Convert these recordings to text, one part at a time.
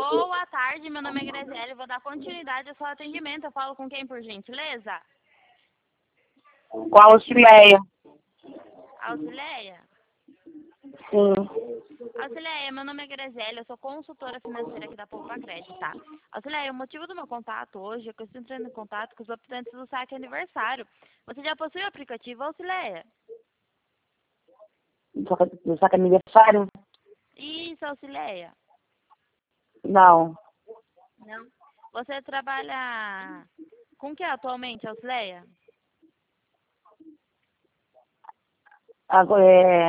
Boa tarde, meu nome é Graziele, vou dar continuidade ao seu atendimento. Eu falo com quem, por gentileza? Com a Auxileia. Auxileia? Sim. Auxileia, meu nome é Graziele, eu sou consultora financeira aqui da Poupa Crédito, tá? Auxileia, o motivo do meu contato hoje é que eu estou entrando em contato com os optantes do saque aniversário. Você já possui o aplicativo, Auxileia? Do saque aniversário? Isso, Auxileia. Não. Não. Você trabalha com o que atualmente, Auxileia? Agora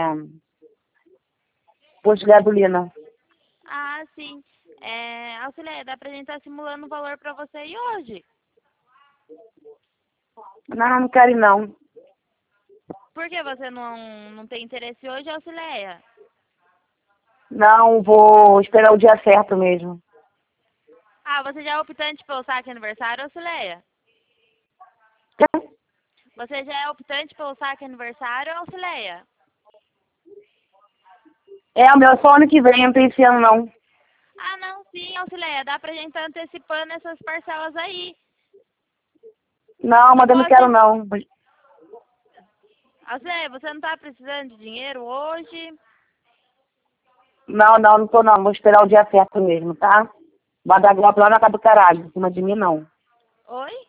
posto de gasolina. Ah, sim. Auxileia, dá pra gente estar simulando o valor pra você aí hoje. Não, não quero ir, não. Por que você não tem interesse hoje, Auxileia? Não, vou esperar o dia certo mesmo. Ah, você já é optante pelo saque aniversário, Auxileia? Você já é optante pelo saque aniversário, Auxileia? É, o meu é só ano que vem, não tem esse ano, não. Ah, não, sim, Auxileia. Dá pra gente estar antecipando essas parcelas aí. Não, Você mas eu não quero, pode... não. Auxileia, você não tá precisando de dinheiro hoje? Não tô, não. Vou esperar o dia certo mesmo, tá? Vai dar golpe lá na casa do caralho, em cima de mim, não. Oi?